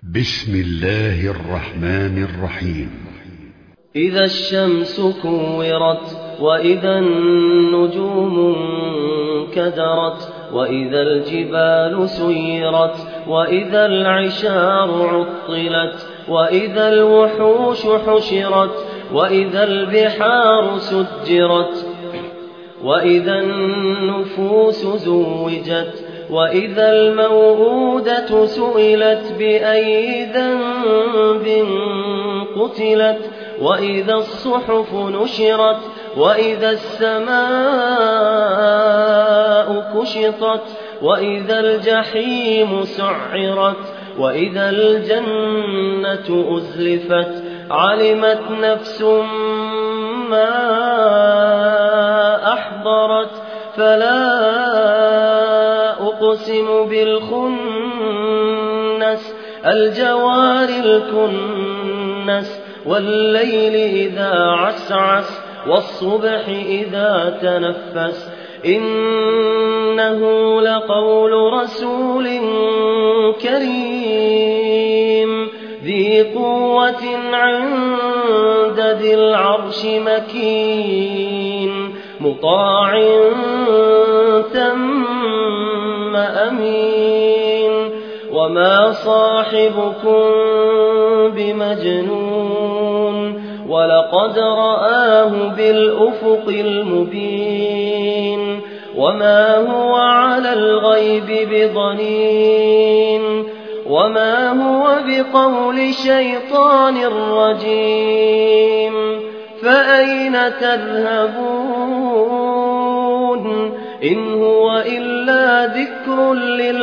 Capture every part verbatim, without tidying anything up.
بسم الله الرحمن الرحيم. إذا الشمس كورت، وإذا النجوم انكدرت، وإذا الجبال سيرت، وإذا العشار عطلت، وإذا الوحوش حشرت، وإذا البحار سجرت، وإذا النفوس زوجت، وإذا الموءودة سئلت بأي ذنب قتلت، وإذا الصحف نشرت، وإذا السماء كشطت، وإذا الجحيم سعرت، وإذا الجنة أزلفت، علمت نفس ما أحضرت. فلا أقسم بالخنس، الجوار الكنس، والليل إذا عسعس، والصبح إذا تنفس، إنه لقول رسول كريم ذي قوة عند ذي العرش مكين، مطاع ثم أمين، وما صاحبكم بمجنون، ولقد رآه بالأفق المبين، وما هو على الغيب بضنين، وما هو بقول شيطان رجيم. فأين تذهبون؟ إن هو إلا ذكر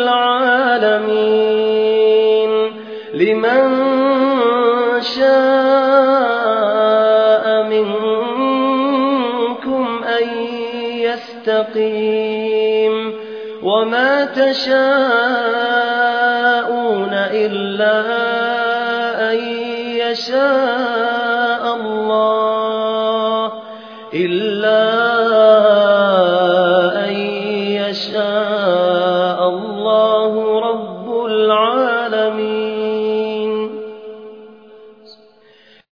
للعالمين، لمن شاء منكم أن يستقيم، وما تشاءون إلا أن يشاء الله إلا أن يشاء